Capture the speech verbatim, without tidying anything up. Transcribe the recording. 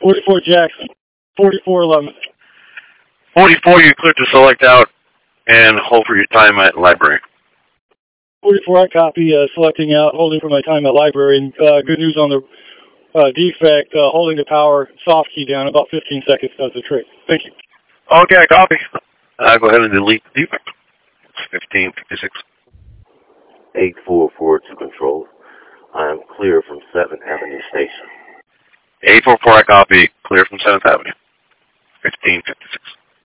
forty-four Jackson. forty-four eleven. forty-four, you click to select out and hold for your time at library. forty-four, I copy, uh, selecting out, holding for my time at library. And uh, good news on the uh, defect, uh, holding the power soft key down, about fifteen seconds does the trick. Thank you. Okay, copy. Uh, go ahead and delete the defect. fifteen fifty-six. eight four four to control. I am clear from seventh Avenue Station. eight four four, I copy. Clear from seventh Avenue. fifteen fifty-six.